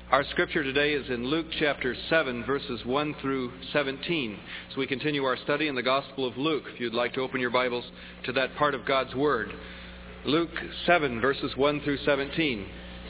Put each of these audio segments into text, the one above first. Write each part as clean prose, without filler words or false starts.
Our scripture today is in Luke chapter 7, verses 1 through 17. So we continue our study in the Gospel of Luke, if you'd like to open your Bibles to that part of God's Word. Luke 7, verses 1 through 17.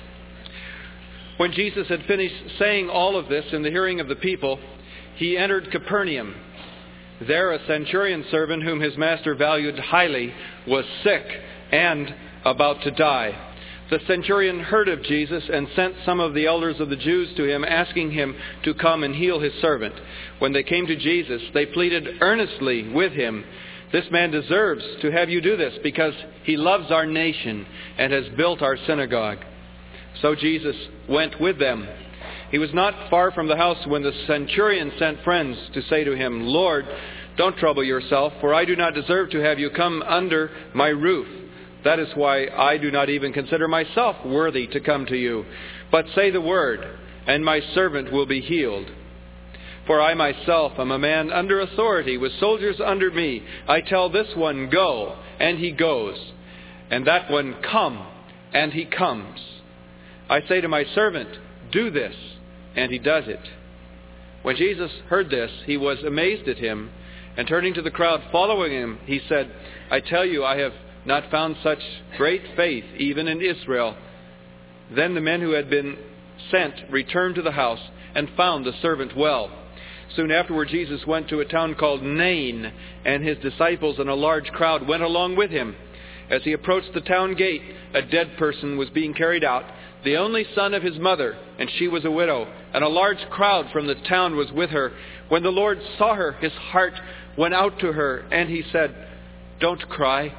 When Jesus had finished saying all of this in the hearing of the people, he entered Capernaum. There a centurion servant whom his master valued highly was sick and about to die. The centurion heard of Jesus and sent some of the elders of the Jews to him, asking him to come and heal his servant. When they came to Jesus, they pleaded earnestly with him, "This man deserves to have you do this, because he loves our nation and has built our synagogue." So Jesus went with them. He was not far from the house when the centurion sent friends to say to him, "Lord, don't trouble yourself, for I do not deserve to have you come under my roof. That is why I do not even consider myself worthy to come to you. But say the word, and my servant will be healed. For I myself am a man under authority, with soldiers under me. I tell this one, 'Go,' and he goes. And that one, 'Come,' and he comes. I say to my servant, 'Do this,' and he does it." When Jesus heard this, he was amazed at him. And turning to the crowd following him, he said, "I tell you, I have not found such great faith even in Israel." Then the men who had been sent returned to the house and found the servant well. Soon afterward Jesus went to a town called Nain, and his disciples and a large crowd went along with him. As he approached the town gate, a dead person was being carried out, the only son of his mother, and she was a widow, and a large crowd from the town was with her. When the Lord saw her, his heart went out to her, and he said, "Don't cry."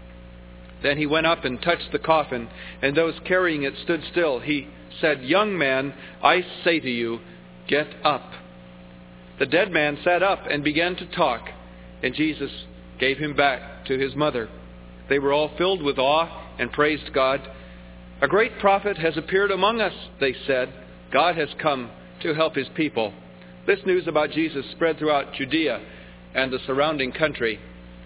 Then he went up and touched the coffin, and those carrying it stood still. He said, "Young man, I say to you, get up." The dead man sat up and began to talk, and Jesus gave him back to his mother. They were all filled with awe and praised God. "A great prophet has appeared among us," they said. "God has come to help his people." This news about Jesus spread throughout Judea and the surrounding country.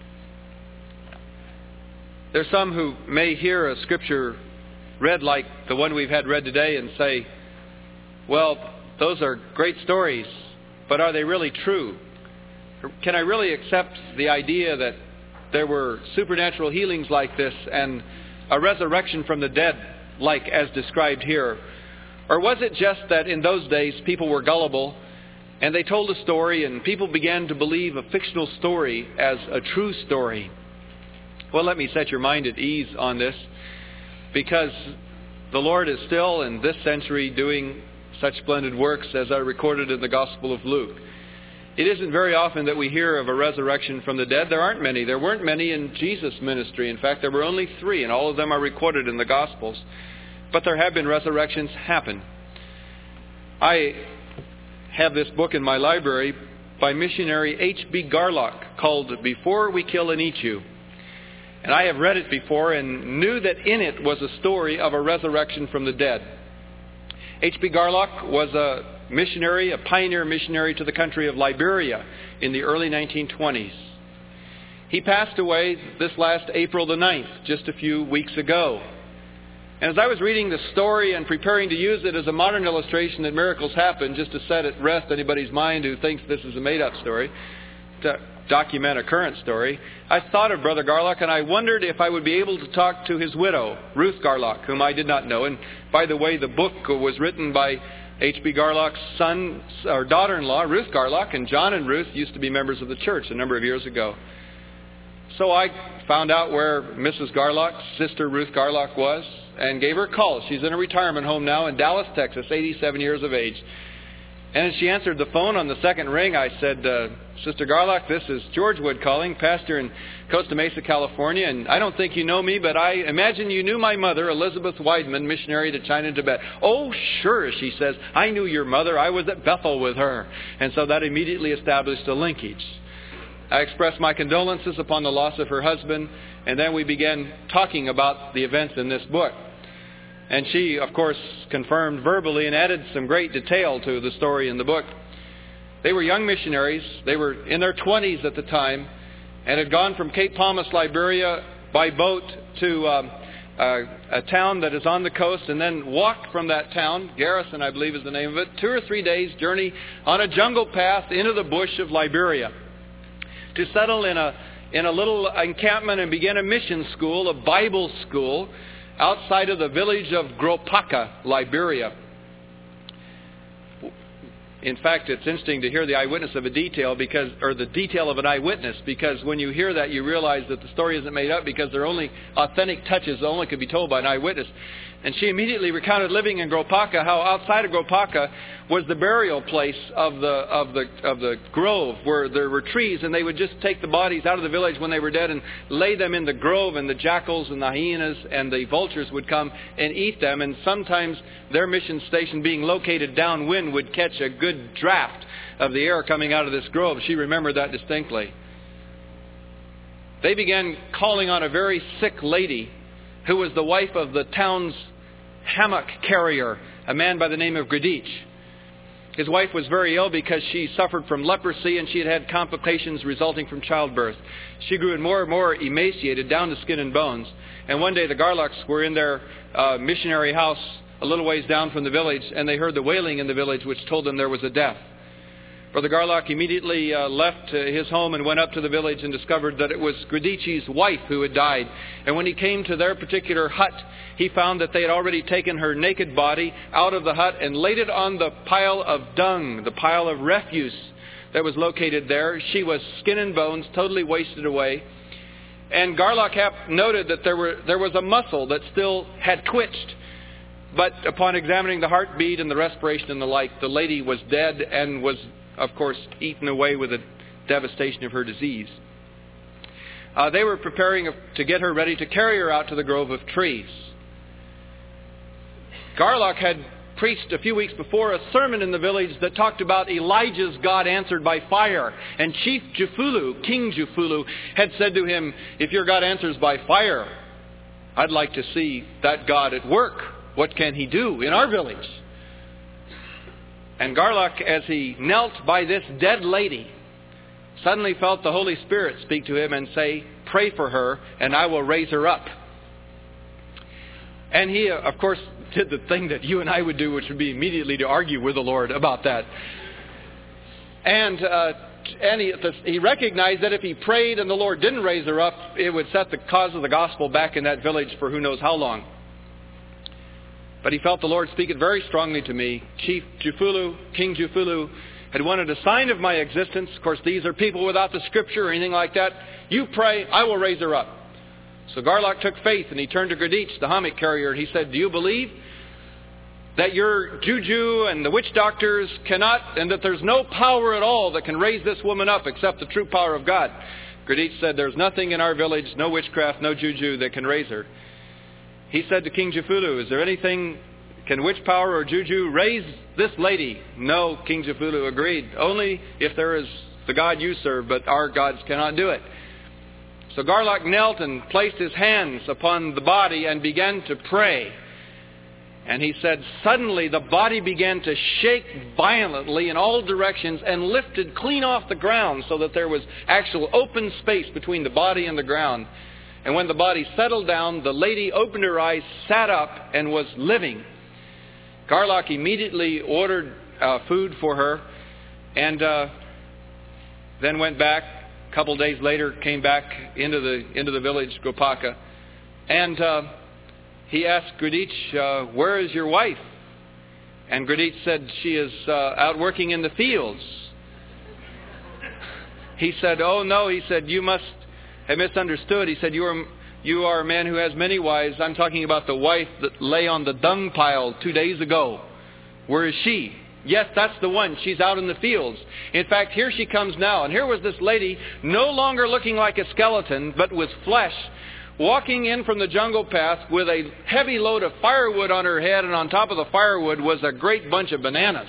There's some who may hear a scripture read like the one we've had read today and say, "Well, those are great stories, but are they really true? Can I really accept the idea that there were supernatural healings like this and a resurrection from the dead like as described here? Or was it just that in those days people were gullible and they told a story and people began to believe a fictional story as a true story?" Well, let me set your mind at ease on this, because the Lord is still in this century doing such splendid works as are recorded in the Gospel of Luke. It isn't very often that we hear of a resurrection from the dead. There aren't many. There weren't many in Jesus' ministry. In fact, there were only 3, and all of them are recorded in the Gospels. But there have been resurrections happen. I have this book in my library by missionary H.B. Garlock called "Before We Kill and Eat You." And I have read it before and knew that in it was a story of a resurrection from the dead. H.B. Garlock was a missionary, a pioneer missionary to the country of Liberia in the early 1920s. He passed away this last April the 9th, just a few weeks ago. And as I was reading the story and preparing to use it as a modern illustration that miracles happen, just to set at rest anybody's mind who thinks this is a made-up story, to document a current story, I thought of Brother Garlock, and I wondered if I would be able to talk to his widow, Ruth Garlock, whom I did not know. And by the way, the book was written by H.B. Garlock's son or daughter-in-law, Ruth Garlock, and John and Ruth used to be members of the church a number of years ago. So I found out where Mrs. Garlock's sister Ruth Garlock was and gave her a call. She's in a retirement home now in Dallas, Texas, 87 years of age. And as she answered the phone on the second ring, I said, "Sister Garlock, this is George Wood calling, pastor in Costa Mesa, California, and I don't think you know me, but I imagine you knew my mother, Elizabeth Weidman, missionary to China and Tibet." "Oh, sure," she says, "I knew your mother. I was at Bethel with her." And so that immediately established a linkage. I expressed my condolences upon the loss of her husband, and then we began talking about the events in this book. And she, of course, confirmed verbally and added some great detail to the story in the book. They were young missionaries. They were in their 20s at the time and had gone from Cape Palmas, Liberia by boat to a town that is on the coast, and then walked from that town, Garrison I believe is the name of it, 2 or 3 days journey on a jungle path into the bush of Liberia to settle in a little encampment and begin a mission school, a Bible school, outside of the village of Gropaka, Liberia. In fact, it's interesting to hear the eyewitness of a detail the detail of an eyewitness, because when you hear that, you realize that the story isn't made up, because there are only authentic touches that only could be told by an eyewitness. And she immediately recounted living in Gropaka, how outside of Gropaka was the burial place of the grove, where there were trees, and they would just take the bodies out of the village when they were dead and lay them in the grove, and the jackals and the hyenas and the vultures would come and eat them. And sometimes their mission station, being located downwind, would catch a good draft of the air coming out of this grove. She remembered that distinctly. They began calling on a very sick lady who was the wife of the town's hammock carrier, a man by the name of Gradich. His wife was very ill because she suffered from leprosy, and she had had complications resulting from childbirth. She grew more and more emaciated, down to skin and bones. And one day the Garlocks were in their missionary house a little ways down from the village, and they heard the wailing in the village, which told them there was a death. Brother Garlock immediately left his home and went up to the village and discovered that it was Gradichi's wife who had died. And when he came to their particular hut, he found that they had already taken her naked body out of the hut and laid it on the pile of dung, the pile of refuse that was located there. She was skin and bones, totally wasted away. And Garlock noted that there was a muscle that still had twitched. But upon examining the heartbeat and the respiration and the like, the lady was dead and was, of course, eaten away with the devastation of her disease. They were preparing to get her ready to carry her out to the grove of trees. Garlock had preached a few weeks before a sermon in the village that talked about Elijah's God answered by fire. And Chief Jufulu, King Jufulu, had said to him, "If your God answers by fire, I'd like to see that God at work. What can he do in our village?" And Garlock, as he knelt by this dead lady, suddenly felt the Holy Spirit speak to him and say, "Pray for her, and I will raise her up." And he, of course, did the thing that you and I would do, which would be immediately to argue with the Lord about that. And he recognized that if he prayed and the Lord didn't raise her up, it would set the cause of the gospel back in that village for who knows how long. But he felt the Lord speak it very strongly to me. Chief Jufulu, King Jufulu, had wanted a sign of my existence. Of course, these are people without the Scripture or anything like that. You pray, I will raise her up. So Garlock took faith, and he turned to Gradich, the hammock carrier, and he said, "Do you believe that your juju and the witch doctors cannot, and that there's no power at all that can raise this woman up except the true power of God?" Gradich said, "There's nothing in our village, no witchcraft, no juju that can raise her." He said to King Jufulu, "Is there anything, can witch power or juju raise this lady?" "No," King Jufulu agreed. "Only if there is the God you serve, but our gods cannot do it." So Garlock knelt and placed his hands upon the body and began to pray. And he said, suddenly the body began to shake violently in all directions and lifted clean off the ground so that there was actual open space between the body and the ground. And when the body settled down, the lady opened her eyes, sat up, and was living. Garlock immediately ordered food for her and then went back. A couple days later, came back into the village, Gropaka. And he asked Gradich, "Where is your wife?" And Gradich said, "She is out working in the fields." He said, "Oh no," he said, "you must have misunderstood." He said, you are a man who has many wives. I'm talking about the wife that lay on the dung pile 2 days ago. Where is she?" "Yes, that's the one. She's out in the fields. In fact, here she comes now." And here was this lady, no longer looking like a skeleton, but with flesh, walking in from the jungle path with a heavy load of firewood on her head, and on top of the firewood was a great bunch of bananas.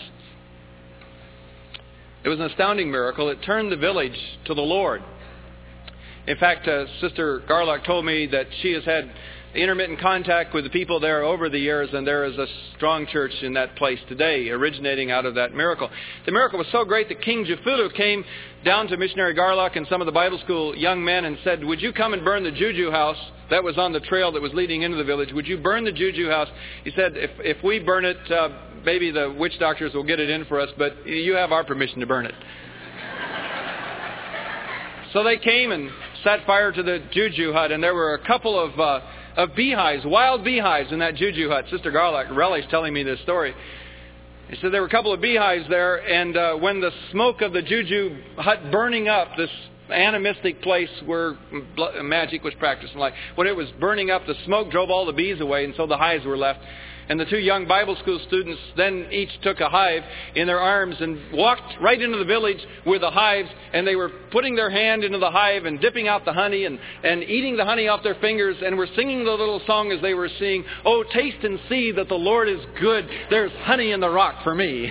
It was an astounding miracle. It turned the village to the Lord. In fact, Sister Garlock told me that she has had intermittent contact with the people there over the years, and there is a strong church in that place today, originating out of that miracle. The miracle was so great that King Jafulu came down to Missionary Garlock and some of the Bible school young men and said, "Would you come and burn the juju house that was on the trail that was leading into the village? Would you burn the juju house?" He said, if we burn it, maybe the witch doctors will get it in for us, but you have our permission to burn it. So they came and set fire to the juju hut, and there were a couple of beehives, wild beehives in that juju hut. Sister Garlock relished telling me this story. He said there were a couple of beehives there, and when the smoke of the juju hut burning up, this animistic place where magic was practiced and like, when it was burning up, the smoke drove all the bees away, and so the hives were left. And the two young Bible school students then each took a hive in their arms and walked right into the village with the hives, and they were putting their hand into the hive and dipping out the honey and eating the honey off their fingers, and were singing the little song as they were singing, "Oh, taste and see that the Lord is good. There's honey in the rock for me."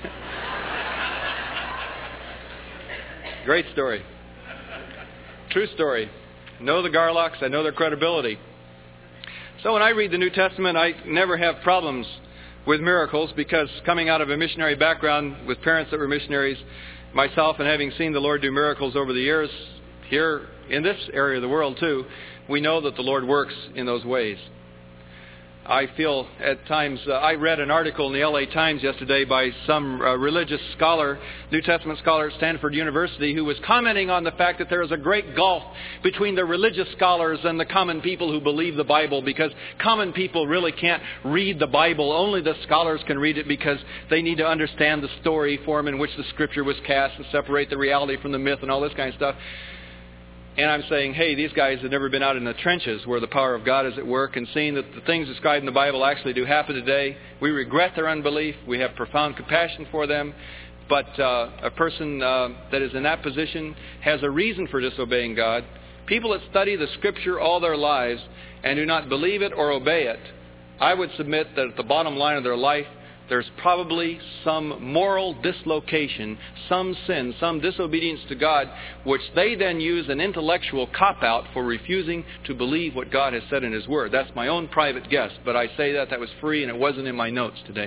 Great story. True story. Know the Garlocks. I know their credibility. So when I read the New Testament, I never have problems with miracles, because coming out of a missionary background with parents that were missionaries, myself, and having seen the Lord do miracles over the years here in this area of the world too, we know that the Lord works in those ways. I feel at times, I read an article in the LA Times yesterday by some religious scholar, New Testament scholar at Stanford University, who was commenting on the fact that there is a great gulf between the religious scholars and the common people who believe the Bible, because common people really can't read the Bible. Only the scholars can read it, because they need to understand the story form in which the Scripture was cast and separate the reality from the myth and all this kind of stuff. And I'm saying, hey, these guys have never been out in the trenches where the power of God is at work and seeing that the things described in the Bible actually do happen today. We regret their unbelief. We have profound compassion for them. But a person that is in that position has a reason for disobeying God. People that study the Scripture all their lives and do not believe it or obey it, I would submit that at the bottom line of their life, there's probably some moral dislocation, some sin, some disobedience to God, which they then use an intellectual cop-out for refusing to believe what God has said in His Word. That's my own private guess, but I say that was free and it wasn't in my notes today.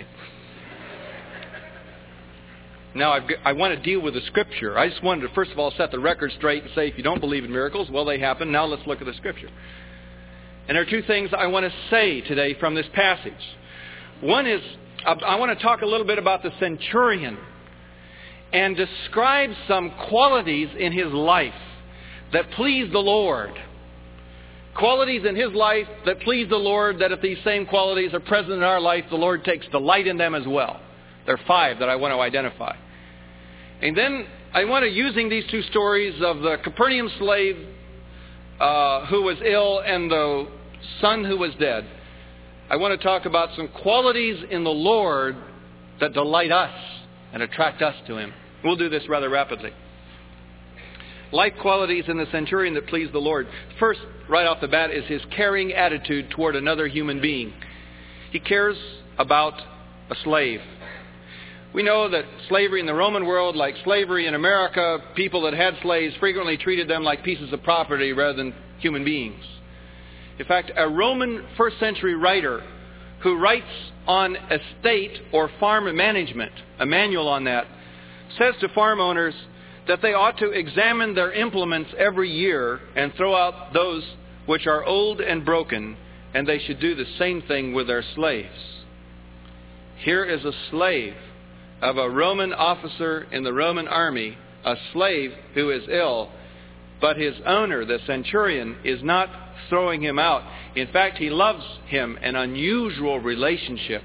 Now, I want to deal with the Scripture. I just wanted to, first of all, set the record straight and say, if you don't believe in miracles, well, they happen. Now let's look at the Scripture. And there are two things I want to say today from this passage. One is, I want to talk a little bit about the centurion and describe some qualities in his life that please the Lord. Qualities in his life that please the Lord, that if these same qualities are present in our life, the Lord takes delight in them as well. There are 5 that I want to identify. And then I want to, using these 2 stories of the Capernaum slave who was ill and the son who was dead, I want to talk about some qualities in the Lord that delight us and attract us to Him. We'll do this rather rapidly. Life qualities in the centurion that please the Lord. First, right off the bat, is his caring attitude toward another human being. He cares about a slave. We know that slavery in the Roman world, like slavery in America, people that had slaves frequently treated them like pieces of property rather than human beings. In fact, a Roman first century writer who writes on estate or farm management, a manual on that, says to farm owners that they ought to examine their implements every year and throw out those which are old and broken, and they should do the same thing with their slaves. Here is a slave of a Roman officer in the Roman army, a slave who is ill, but his owner, the centurion, is not throwing him out. In fact, he loves him, an unusual relationship.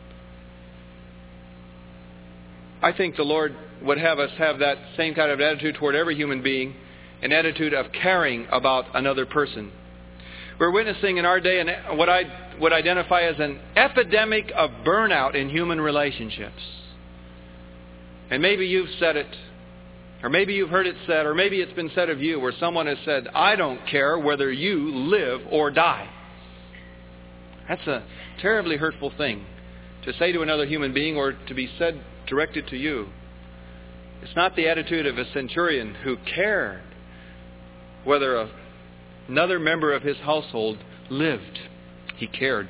I think the Lord would have us have that same kind of attitude toward every human being, an attitude of caring about another person. We're witnessing in our day what I would identify as an epidemic of burnout in human relationships. And maybe you've said it, or maybe you've heard it said, or maybe it's been said of you, where someone has said, I don't care whether you live or die. That's a terribly hurtful thing to say to another human being, or to be said directed to you. It's not the attitude of a centurion who cared whether another member of his household lived He cared.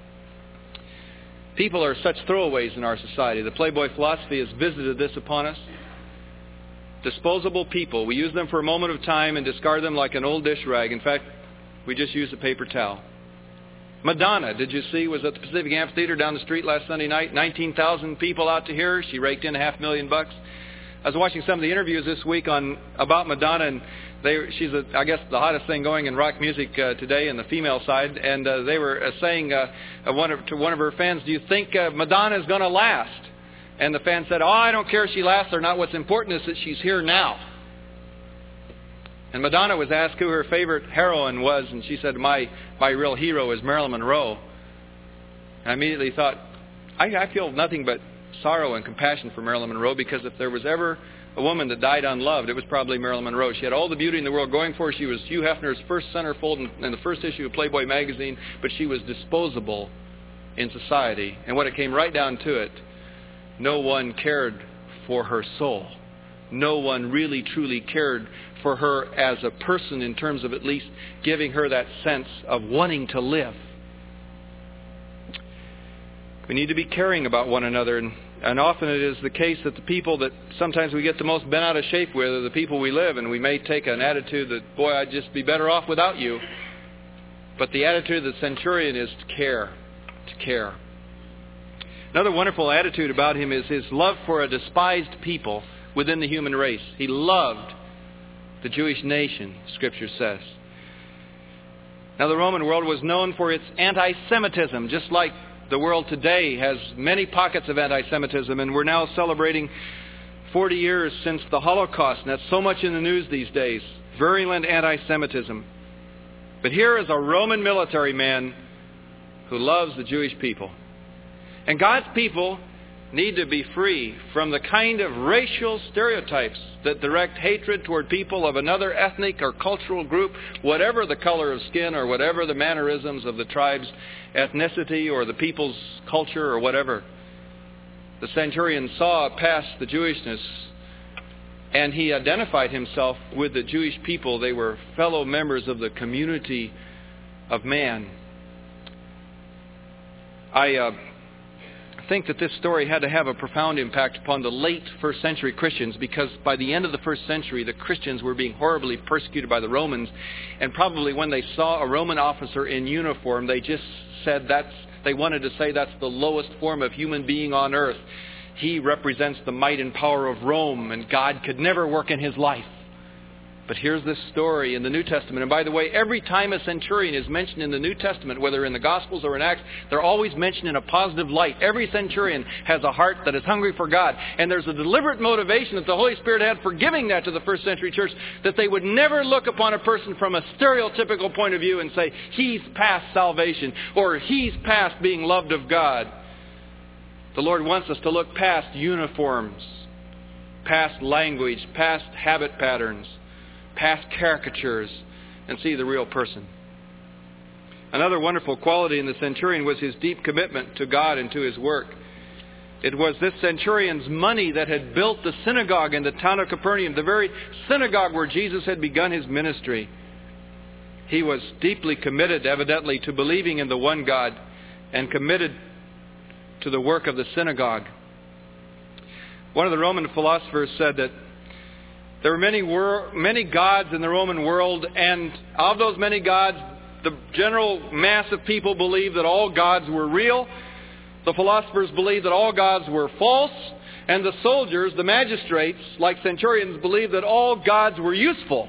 People are such throwaways in our society. The Playboy philosophy has visited this upon us. Disposable people. We use them for a moment of time and discard them like an old dish rag. In fact, we just use a paper towel. Madonna, did you see, was at the Pacific Amphitheater down the street last Sunday night. 19,000 people out to hear her. She raked in $500,000. I was watching some of the interviews this week about Madonna, and she's, I guess, the hottest thing going in rock music today in the female side. And they were saying to one of her fans, "Do you think Madonna is going to last?" And the fan said, "Oh, I don't care if she lasts or not. What's important is that she's here now." And Madonna was asked who her favorite heroine was, and she said, my real hero is Marilyn Monroe. And I immediately thought, I feel nothing but sorrow and compassion for Marilyn Monroe, because if there was ever a woman that died unloved, it was probably Marilyn Monroe. She had all the beauty in the world going for her. She was Hugh Hefner's first centerfold in the first issue of Playboy magazine, but she was disposable in society. And when it came right down to it, no one cared for her soul. No one really truly cared for her as a person, in terms of at least giving her that sense of wanting to live. We need to be caring about one another, and often it is the case that the people that sometimes we get the most bent out of shape with are the people we live, and we may take an attitude that, boy, I'd just be better off without you. But the attitude of the centurion is to care. To care. Another wonderful attitude about him is his love for a despised people within the human race. He loved the Jewish nation, Scripture says. Now, the Roman world was known for its anti-Semitism, just like the world today has many pockets of anti-Semitism, and we're now celebrating 40 years since the Holocaust, and that's so much in the news these days. Virulent anti-Semitism. But here is a Roman military man who loves the Jewish people. And God's people need to be free from the kind of racial stereotypes that direct hatred toward people of another ethnic or cultural group, whatever the color of skin or whatever the mannerisms of the tribe's ethnicity or the people's culture or whatever. The centurion saw past the Jewishness, and he identified himself with the Jewish people. They were fellow members of the community of man. I think that this story had to have a profound impact upon the late first century Christians, because by the end of the first century, the Christians were being horribly persecuted by the Romans, and probably when they saw a Roman officer in uniform, they just said they wanted to say that's the lowest form of human being on earth. He represents the might and power of Rome, and God could never work in his life. But here's this story in the New Testament. And by the way, every time a centurion is mentioned in the New Testament, whether in the Gospels or in Acts, they're always mentioned in a positive light. Every centurion has a heart that is hungry for God. And there's a deliberate motivation that the Holy Spirit had for giving that to the first century church, that they would never look upon a person from a stereotypical point of view and say, he's past salvation, or he's past being loved of God. The Lord wants us to look past uniforms, past language, past habit patterns, past caricatures, and see the real person. Another wonderful quality in the centurion was his deep commitment to God and to his work. It was this centurion's money that had built the synagogue in the town of Capernaum, the very synagogue where Jesus had begun his ministry. He was deeply committed, evidently, to believing in the one God, and committed to the work of the synagogue. One of the Roman philosophers said that there were many gods in the Roman world, and of those many gods, the general mass of people believed that all gods were real. The philosophers believed that all gods were false. And the soldiers, the magistrates, like centurions, believed that all gods were useful.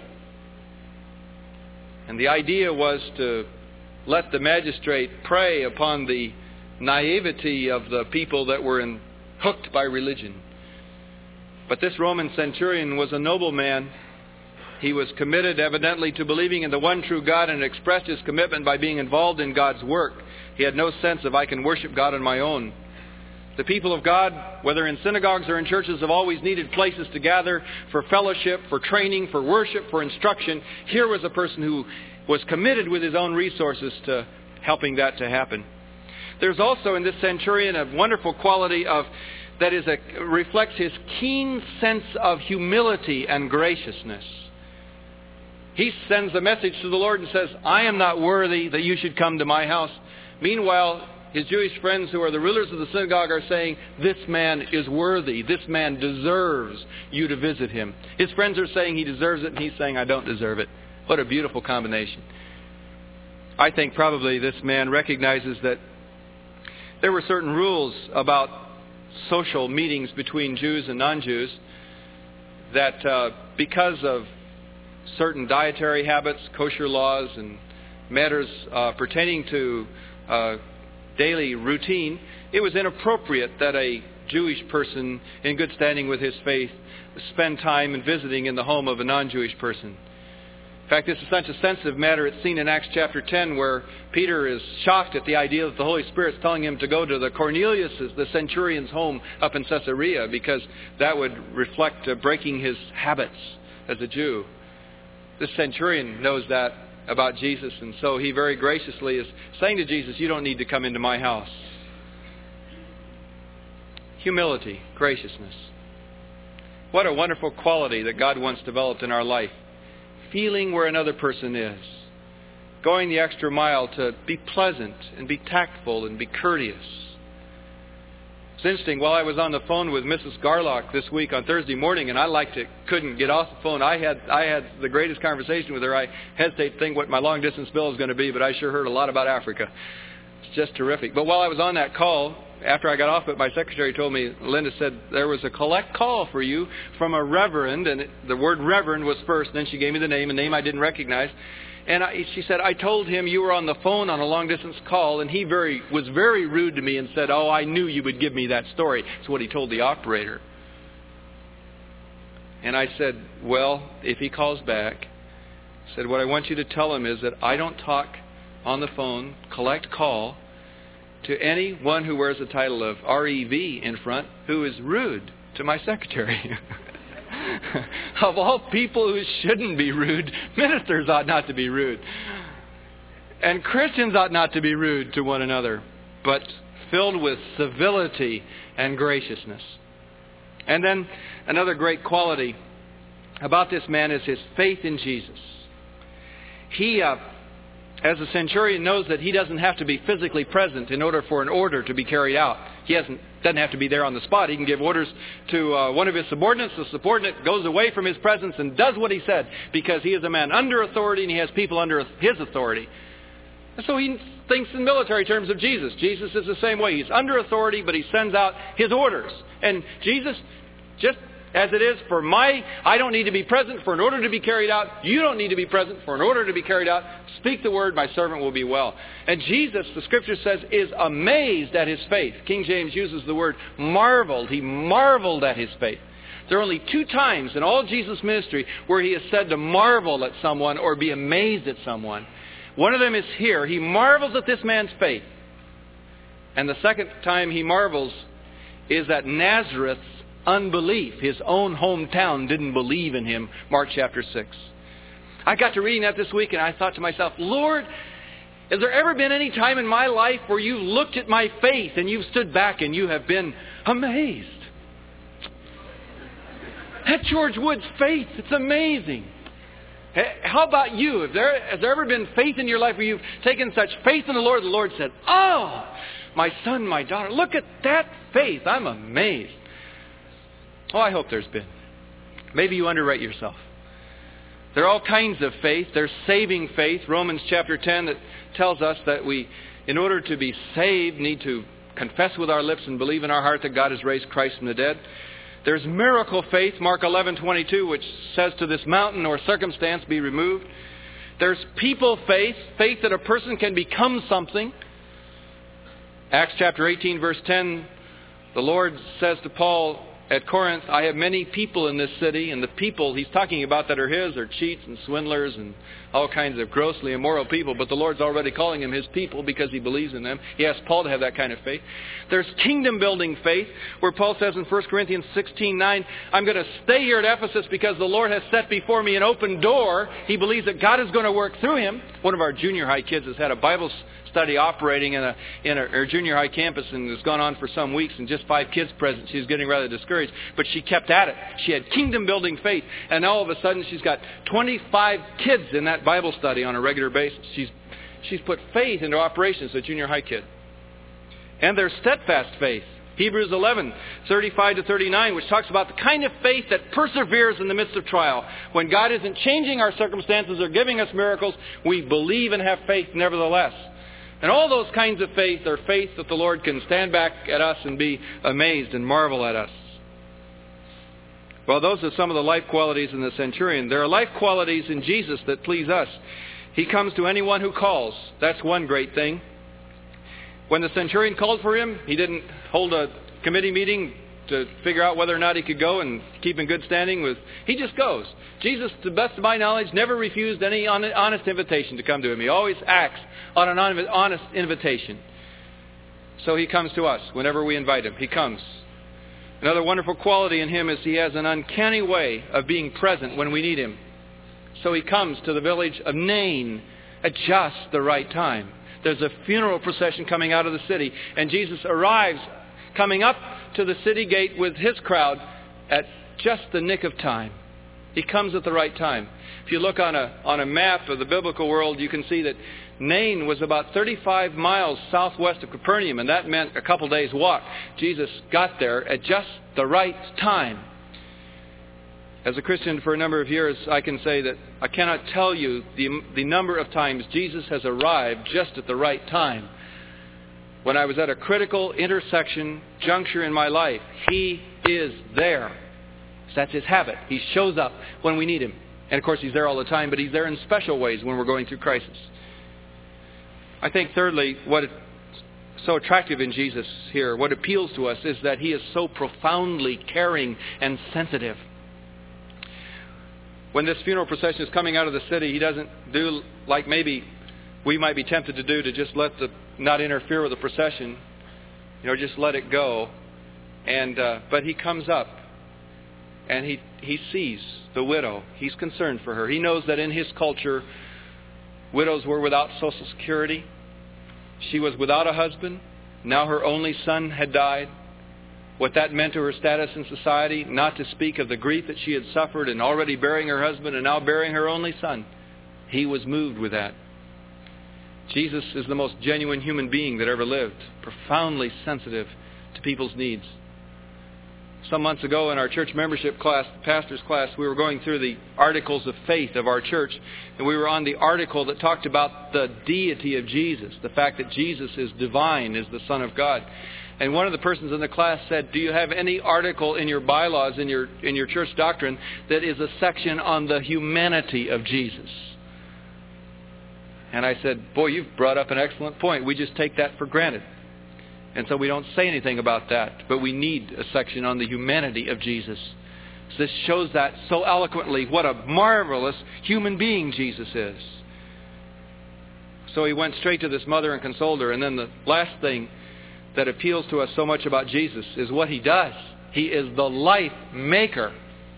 And the idea was to let the magistrate prey upon the naivety of the people that were hooked by religion. But this Roman centurion was a noble man. He was committed, evidently, to believing in the one true God, and expressed his commitment by being involved in God's work. He had no sense of, I can worship God on my own. The people of God, whether in synagogues or in churches, have always needed places to gather for fellowship, for training, for worship, for instruction. Here was a person who was committed with his own resources to helping that to happen. There's also in this centurion a wonderful quality that reflects his keen sense of humility and graciousness. He sends a message to the Lord and says, I am not worthy that you should come to my house, Meanwhile, his Jewish friends who are the rulers of the synagogue are saying, this man is worthy. This man deserves you to visit him. His friends are saying he deserves it, and he's saying, I don't deserve it. What a beautiful combination. I think probably this man recognizes that there were certain rules about social meetings between Jews and non-Jews that because of certain dietary habits, kosher laws, and matters pertaining to daily routine, it was inappropriate that a Jewish person in good standing with his faith spend time in visiting in the home of a non-Jewish person. In fact, this is such a sensitive matter. It's seen in Acts chapter 10 where Peter is shocked at the idea that the Holy Spirit's telling him to go to the Cornelius, the centurion's home up in Caesarea, because that would reflect breaking his habits as a Jew. This centurion knows that about Jesus, and so he very graciously is saying to Jesus, you don't need to come into my house. Humility, graciousness. What a wonderful quality that God wants developed in our life. Feeling where another person is. Going the extra mile to be pleasant and be tactful and be courteous. It's interesting, while I was on the phone with Mrs. Garlock this week on Thursday morning, and couldn't get off the phone. I had the greatest conversation with her. I hesitate to think what my long distance bill is going to be, but I sure heard a lot about Africa. It's just terrific. But while I was on that call, after I got off it, my secretary told me, Linda said, there was a collect call for you from a reverend, and the word reverend was first, and then she gave me the name, a name I didn't recognize. And she said, I told him you were on the phone on a long-distance call, and he was very rude to me and said, oh, I knew you would give me that story. That's what he told the operator. And I said, well, if he calls back, I said, what I want you to tell him is that I don't talk on the phone, collect call, to anyone who wears the title of R.E.V. in front who is rude to my secretary. Of all people who shouldn't be rude, ministers ought not to be rude. And Christians ought not to be rude to one another, but filled with civility and graciousness. And then another great quality about this man is his faith in Jesus. He, as a centurion, knows that he doesn't have to be physically present in order for an order to be carried out. He doesn't have to be there on the spot. He can give orders to one of his subordinates. The subordinate goes away from his presence and does what he said, because he is a man under authority and he has people under his authority. And so he thinks in military terms of Jesus. Jesus is the same way. He's under authority, but he sends out his orders. And Jesus, just as it is for I don't need to be present for an order to be carried out. You don't need to be present for an order to be carried out. Speak the word, my servant will be well. And Jesus, the scripture says, is amazed at his faith. King James uses the word marveled. He marveled at his faith. There are only 2 times in all Jesus' ministry where he is said to marvel at someone or be amazed at someone. One of them is here. He marvels at this man's faith. And the second time he marvels is at Nazareth's unbelief. His own hometown didn't believe in him. Mark chapter 6. I got to reading that this week and I thought to myself, Lord, has there ever been any time in my life where you've looked at my faith and you've stood back and you have been amazed? That George Wood's faith, it's amazing. How about you? Has there ever been faith in your life where you've taken such faith in the Lord said, oh, my son, my daughter, look at that faith. I'm amazed. Oh, I hope there's been. Maybe you underrate yourself. There are all kinds of faith. There's saving faith. Romans chapter 10 that tells us that we, in order to be saved, need to confess with our lips and believe in our heart that God has raised Christ from the dead. There's miracle faith, Mark 11:22, which says to this mountain or circumstance, be removed. There's people faith, faith that a person can become something. Acts chapter 18, verse 10, the Lord says to Paul at Corinth, I have many people in this city, and the people he's talking about that are his are cheats and swindlers and all kinds of grossly immoral people, but the Lord's already calling them his people because he believes in them. He asked Paul to have that kind of faith. There's kingdom-building faith, where Paul says in 1 Corinthians 16:9, I'm going to stay here at Ephesus because the Lord has set before me an open door. He believes that God is going to work through him. One of our junior high kids has had a Bible study operating in a junior high campus, and it's gone on for some weeks, and just 5 kids present. She's getting rather discouraged, but she kept at it. She had kingdom-building faith, and all of a sudden she's got 25 kids in that Bible study on a regular basis. She's put faith into operation as a junior high kid. And there's steadfast faith. Hebrews 11:35-39, which talks about the kind of faith that perseveres in the midst of trial. When God isn't changing our circumstances or giving us miracles, we believe and have faith nevertheless. And all those kinds of faith are faith that the Lord can stand back at us and be amazed and marvel at us. Well, those are some of the life qualities in the centurion. There are life qualities in Jesus that please us. He comes to anyone who calls. That's one great thing. When the centurion called for him, he didn't hold a committee meeting to figure out whether or not he could go and keep in good standing with. He just goes. Jesus, to the best of my knowledge, never refused any honest invitation to come to him. He always acts on an honest invitation. So he comes to us whenever we invite him. He comes. Another wonderful quality in him is he has an uncanny way of being present when we need him. So he comes to the village of Nain at just the right time. There's a funeral procession coming out of the city, and Jesus arrives coming up to the city gate with his crowd at just the nick of time. He comes at the right time. If you look on a map of the biblical world, you can see that Nain was about 35 miles southwest of Capernaum, and that meant a couple days' walk. Jesus got there at just the right time. As a Christian for a number of years, I can say that I cannot tell you the number of times Jesus has arrived just at the right time. When I was at a critical intersection juncture in my life, He is there. That's His habit. He shows up when we need Him. And of course, He's there all the time, but He's there in special ways when we're going through crisis. I think thirdly, what is so attractive in Jesus here, what appeals to us, is that He is so profoundly caring and sensitive. When this funeral procession is coming out of the city, He doesn't do like maybe we might be tempted to do, to just not interfere with the procession, just let it go. But He comes up and he sees the widow. He's concerned for her. He knows that in his culture, widows were without Social Security. She was without a husband. Now her only son had died. What that meant to her status in society, not to speak of the grief that she had suffered in already burying her husband and now burying her only son. He was moved with that. Jesus is the most genuine human being that ever lived, profoundly sensitive to people's needs. Some months ago in our church membership class, the pastor's class, we were going through the articles of faith of our church, and we were on the article that talked about the deity of Jesus, the fact that Jesus is divine, is the Son of God. And one of the persons in the class said, do you have any article in your bylaws, in your church doctrine, that is a section on the humanity of Jesus? And I said, boy, you've brought up an excellent point. We just take that for granted. And so we don't say anything about that. But we need a section on the humanity of Jesus. This shows that so eloquently, what a marvelous human being Jesus is. So he went straight to this mother and consoled her. And then the last thing that appeals to us so much about Jesus is what He does. He is the life maker.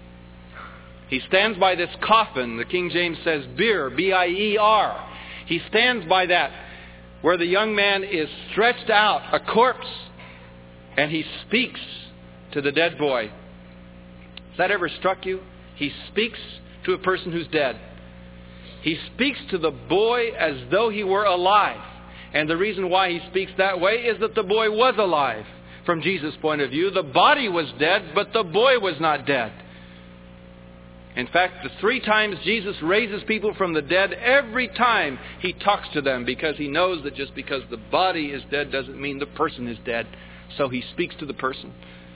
He stands by this coffin. The King James says bier, B-I-E-R. He stands by that where the young man is stretched out, a corpse, and he speaks to the dead boy. Has that ever struck you? He speaks to a person who's dead. He speaks to the boy as though he were alive. And the reason why he speaks that way is that the boy was alive. From Jesus' point of view, the body was dead, but the boy was not dead. In fact, the 3 times Jesus raises people from the dead, every time He talks to them, because He knows that just because the body is dead doesn't mean the person is dead. So He speaks to the person.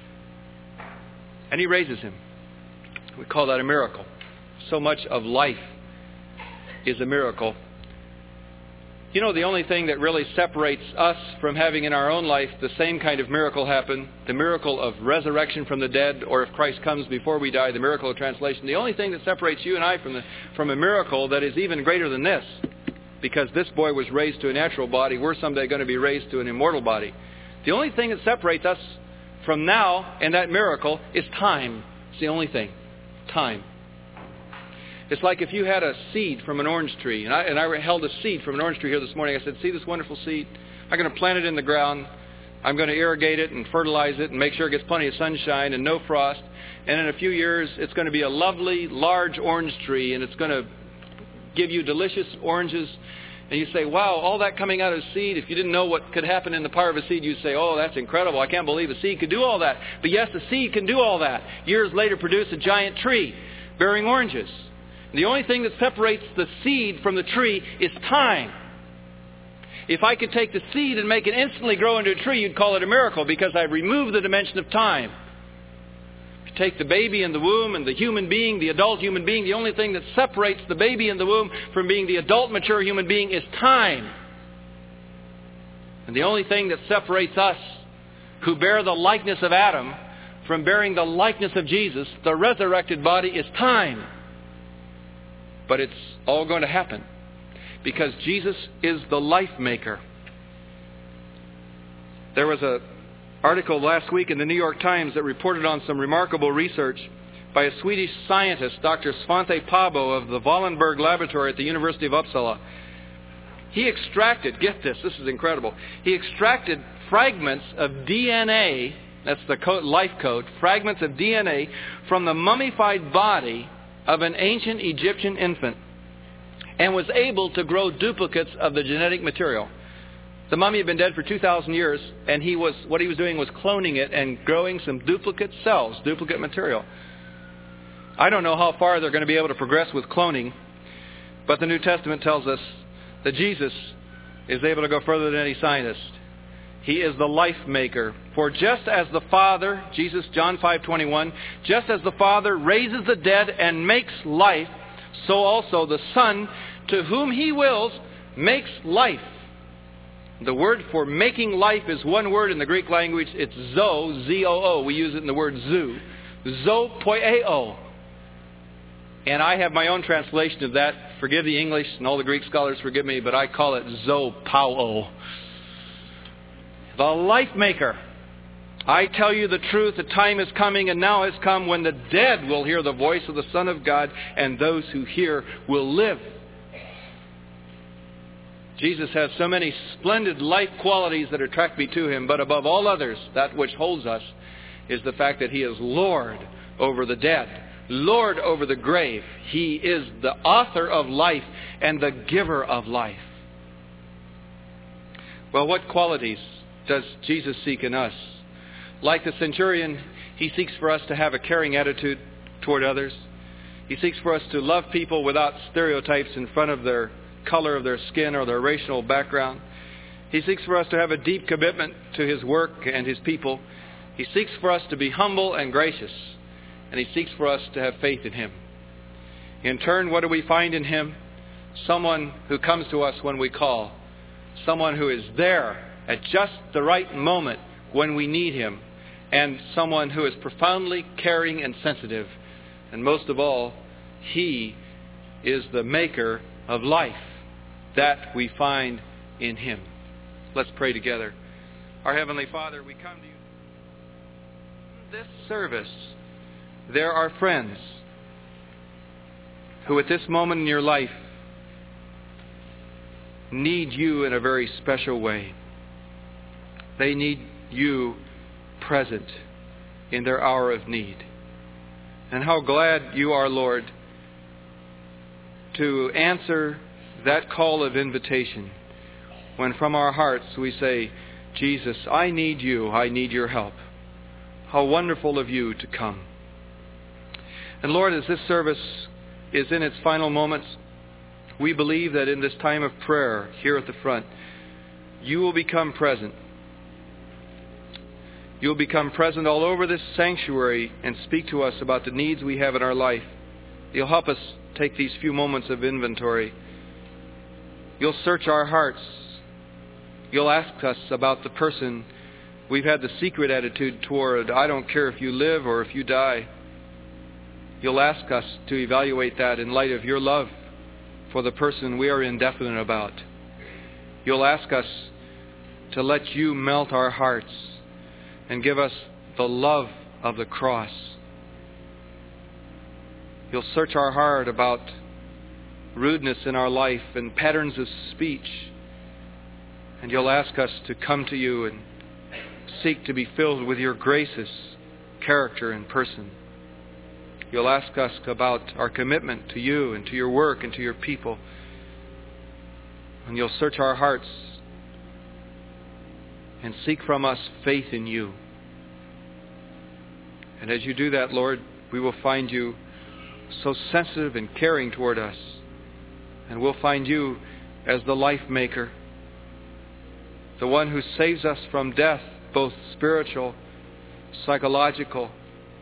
And He raises him. We call that a miracle. So much of life is a miracle. The only thing that really separates us from having in our own life the same kind of miracle happen, the miracle of resurrection from the dead, or if Christ comes before we die, the miracle of translation, the only thing that separates you and I from a miracle that is even greater than this, because this boy was raised to a natural body, we're someday going to be raised to an immortal body. The only thing that separates us from now and that miracle is time. It's the only thing. Time. It's like if you had a seed from an orange tree, and I held a seed from an orange tree here this morning. I said, see this wonderful seed? I'm going to plant it in the ground. I'm going to irrigate it and fertilize it and make sure it gets plenty of sunshine and no frost. And in a few years, it's going to be a lovely, large orange tree, and it's going to give you delicious oranges And you say, wow, all that coming out of a seed. If you didn't know what could happen in the power of a seed, you'd say, oh, that's incredible. I can't believe a seed could do all that. But yes, a seed can do all that. Years later, produce a giant tree bearing oranges. The only thing that separates the seed from the tree is time. If I could take the seed and make it instantly grow into a tree, you'd call it a miracle because I've removed the dimension of time. If you take the baby in the womb and the human being, the adult human being, the only thing that separates the baby in the womb from being the adult, mature human being is time. And the only thing that separates us, who bear the likeness of Adam, from bearing the likeness of Jesus, the resurrected body, is time. But it's all going to happen because Jesus is the life maker. There was an article last week in the New York Times that reported on some remarkable research by a Swedish scientist, Dr. Svante Pääbo of the Wallenberg Laboratory at the University of Uppsala. He extracted, get this is incredible, he extracted fragments of DNA, that's the life code, fragments of DNA from the mummified body of an ancient Egyptian infant and was able to grow duplicates of the genetic material. The mummy had been dead for 2,000 years, and what he was doing was cloning it and growing some duplicate cells, duplicate material. I don't know how far they're going to be able to progress with cloning, but the New Testament tells us that Jesus is able to go further than any scientist. He is the life maker. For just as the Father, Jesus, John 5:21, just as the Father raises the dead and makes life, so also the Son, to whom He wills, makes life. The word for making life is one word in the Greek language. It's zo, Z-O-O. We use it in the word zoo. Zo poieo. And I have my own translation of that. Forgive the English, and all the Greek scholars forgive me, but I call it zo pao. The life maker. I tell you the truth, the time is coming and now has come when the dead will hear the voice of the Son of God, and those who hear will live. Jesus has so many splendid life qualities that attract me to Him, but above all others, that which holds us is the fact that He is Lord over the dead, Lord over the grave. He is the author of life and the giver of life. Well, what qualities does Jesus seek in us? Like the centurion, He seeks for us to have a caring attitude toward others. He seeks for us to love people without stereotypes in front of their color of their skin or their racial background. He seeks for us to have a deep commitment to His work and His people. He seeks for us to be humble and gracious. And He seeks for us to have faith in Him. In turn, what do we find in Him? Someone who comes to us when we call. Someone who is there at just the right moment when we need Him. And someone who is profoundly caring and sensitive. And most of all, He is the maker of life. That we find in Him. Let's pray together. Our Heavenly Father, we come to You. In this service, there are friends who at this moment in your life need You in a very special way. They need You present in their hour of need. And how glad You are, Lord, to answer that call of invitation when from our hearts we say, Jesus, I need You, I need Your help. How wonderful of You to come. And Lord, as this service is in its final moments, we believe that in this time of prayer here at the front, You will become present. You'll become present all over this sanctuary and speak to us about the needs we have in our life. You'll help us take these few moments of inventory. You'll search our hearts. You'll ask us about the person we've had the secret attitude toward. I don't care if you live or if you die. You'll ask us to evaluate that in light of Your love for the person we are indefinite about. You'll ask us to let You melt our hearts and give us the love of the cross. You'll search our heart about rudeness in our life and patterns of speech. And You'll ask us to come to You and seek to be filled with Your gracious character and person. You'll ask us about our commitment to You and to Your work and to Your people. And you'll search our hearts and seek from us faith in you. And as you do that, Lord, we will find you so sensitive and caring toward us. And we'll find you as the life maker, the one who saves us from death, both spiritual, psychological,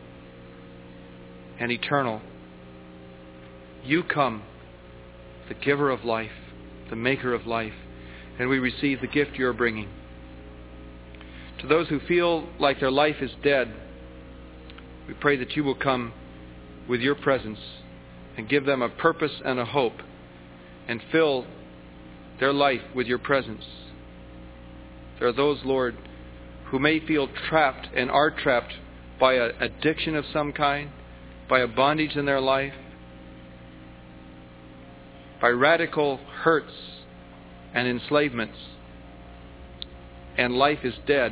and eternal. You come, the giver of life, the maker of life, and we receive the gift you're bringing. To those who feel like their life is dead, we pray that you will come with your presence and give them a purpose and a hope and fill their life with your presence. There are those, Lord, who may feel trapped and are trapped by an addiction of some kind, by a bondage in their life, by radical hurts and enslavements, and life is dead,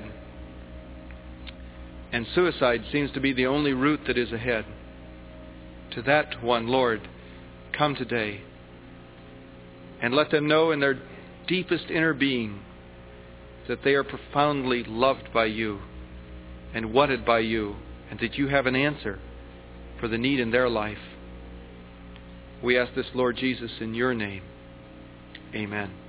and suicide seems to be the only route that is ahead. To that one, Lord, come today and let them know in their deepest inner being that they are profoundly loved by you and wanted by you, and that you have an answer for the need in their life. We ask this, Lord Jesus, in your name. Amen.